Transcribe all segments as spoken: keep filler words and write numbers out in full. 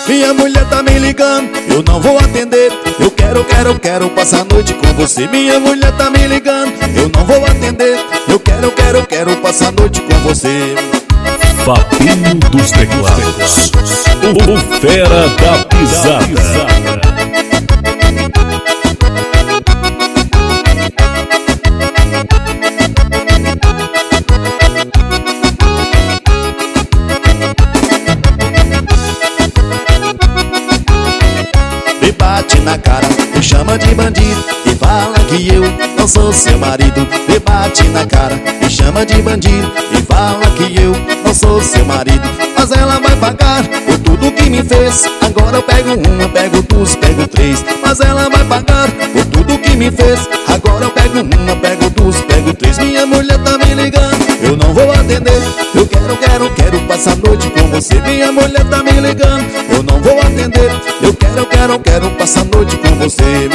Minha mulher tá me ligando, eu não vou atender. Eu quero, quero, quero passar a noite com você. Minha mulher tá me ligando, eu não vou atender. Eu quero, quero, quero passar a noite com você. Fabinho dos Teclados, o, o fera da pisada. Me bate na cara, me chama de bandido e fala que eu não sou seu marido. Me bate na cara, me chama de bandido e fala que eu não sou seu marido. Mas ela vai pagar por tudo que me fez. Agora eu pego uma, pego duas, pego três. Mas ela vai pagar por tudo que me fez. Agora eu pego uma, pego duas, pego três. Minha mulher tá me ligando, eu não vou atender. Eu quero, quero, quero passar a noite com você. Minha mulher tá me ligando, eu não vou atender. Eu quero, quero, quero passar a noite com você.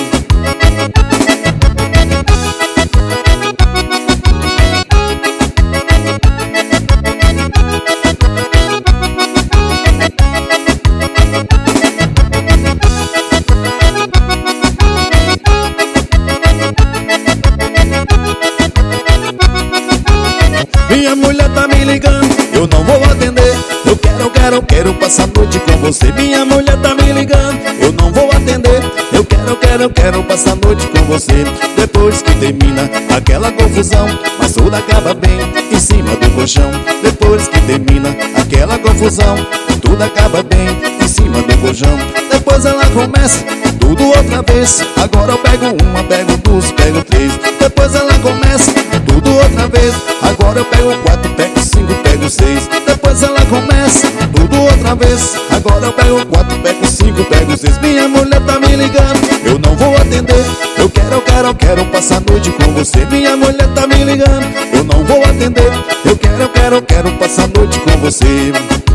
Minha mulher tá me ligando, eu não vou atender. Eu quero, quero, quero passar a noite com você. Minha mulher tá me ligando, eu não vou atender. Eu quero, quero, quero passar a noite com você. Depois que termina aquela confusão, mas tudo acaba bem em cima do colchão. Depois que termina aquela confusão, tudo acaba bem em cima do colchão. Depois ela começa tudo outra vez. Agora eu pego uma, pego duas, pego três. Depois ela começa tudo outra vez. Agora eu pego quatro, pego cinco, pego seis. Depois ela começa tudo outra vez. Agora eu pego quatro, pego cinco, pego seis. Minha mulher tá me ligando, eu não vou atender. Eu quero, quero, quero passar a noite com você. Minha mulher tá me ligando, eu não vou atender. Eu quero, quero, quero passar a noite com você.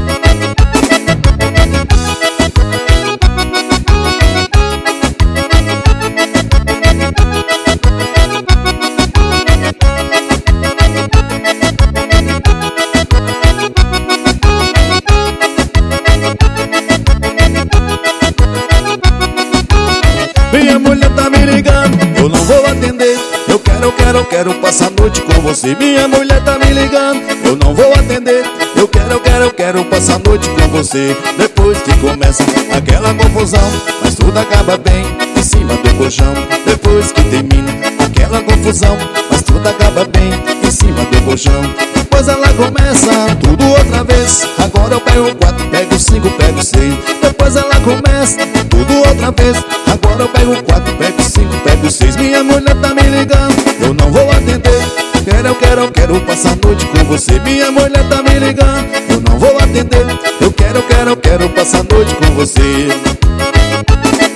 Minha mulher tá me ligando, eu não vou atender. Eu quero, quero, quero passar a noite com você. Minha mulher tá me ligando, eu não vou atender. Eu quero, quero, quero passar a noite com você. Depois que começa aquela confusão, mas tudo acaba bem em cima do colchão. Depois que termina aquela confusão, mas tudo acaba bem em cima do colchão. Depois ela começa tudo outra vez. Agora eu pego quatro, pego cinco, pego seis. Depois ela começa tudo outra vez. Agora eu pego quatro, pego cinco, pego seis. Minha mulher tá me ligando, eu não vou atender. Quero, eu quero, eu quero passar a noite com você. Minha mulher tá me ligando, eu não vou atender. Eu quero, eu quero, eu quero passar a noite com você.